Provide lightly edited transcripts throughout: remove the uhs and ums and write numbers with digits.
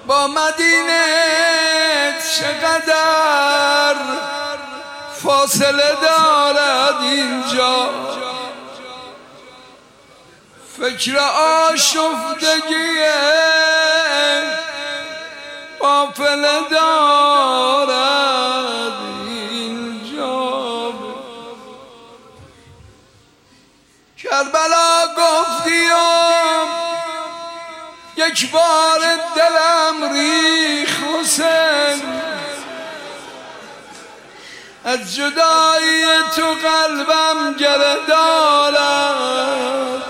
با مدینه چقدر فاصله دارد اینجا، فکر آشفتگی قافله دارد اینجا. کربلا گفتیم یک بار دلم ریخ حسین، از جدایی تو قلبم گره دارد.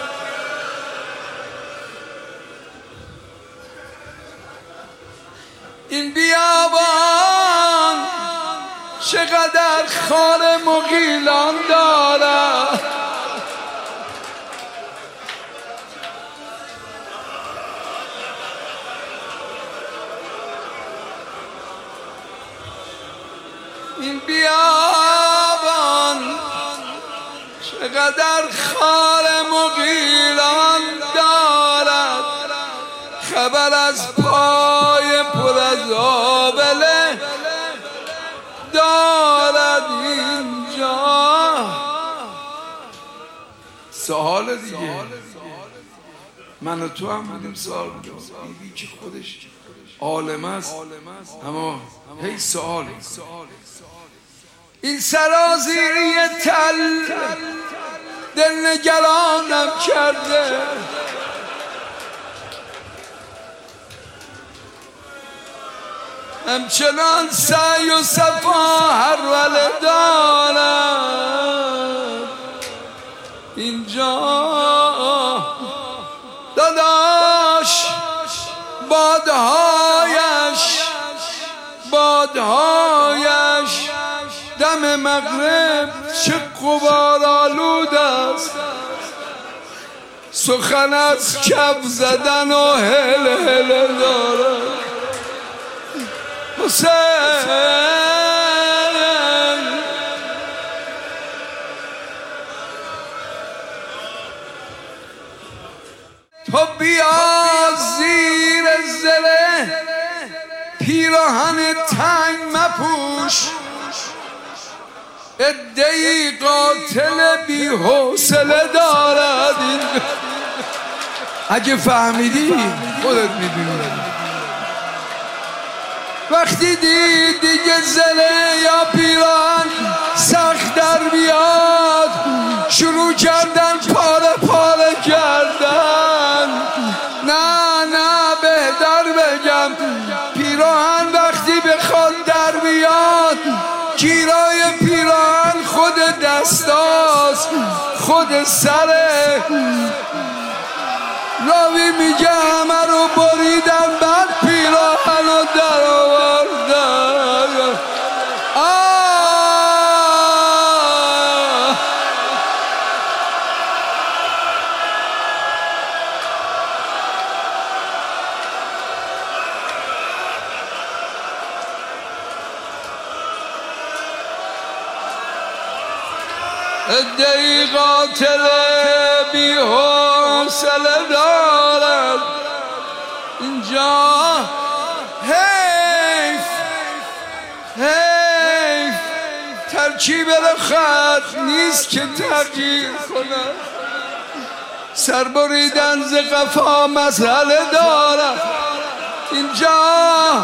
این بیابان چقدر خار مغیلان دارد، این بیابان چقدر خار مغیلان دارد. خبر از پای پر از آبله دارد اینجا. سوال دیگه، من و تو هم بودیم سوال بودیم، این که خودش عالم است اما هی سوال. این سرازیری تل دل نگرانم کرده، همچنان سعی و صفا هر وله دارد اینجا. داداش بادهایش دم مغرب چه غبارآلود است، سخن از کف زدن و هل هل دارد. حسین تو بیا زیر زره پیراهن تنگ مپوش، عده‌ای قاتل بی حوصله دارد. اگه فهمیدی خودت میدونی. وقتی دیگه زره یا پیراهن سخت در بیاد، شروع کردن پاره پاره کردن. نه بهتر بگم پیراهن وقتی بخواد در بیاد، گیرای پیراهن خود دستاست، خود سره. راوی میگه همه رو بریدن بعد پیراهن رو در آوردن. عده‌ای قاتل بی حوصله دارد اینجا. حیف ترکیب خط نیست که تغییر کند. سر بریدن ز قفا مسئله دارد اینجا.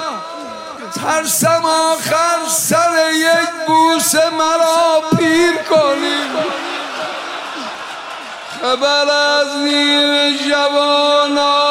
ترسم آخر سر یک بوسه مرا پیر کنیم. خبر از نیم جوانان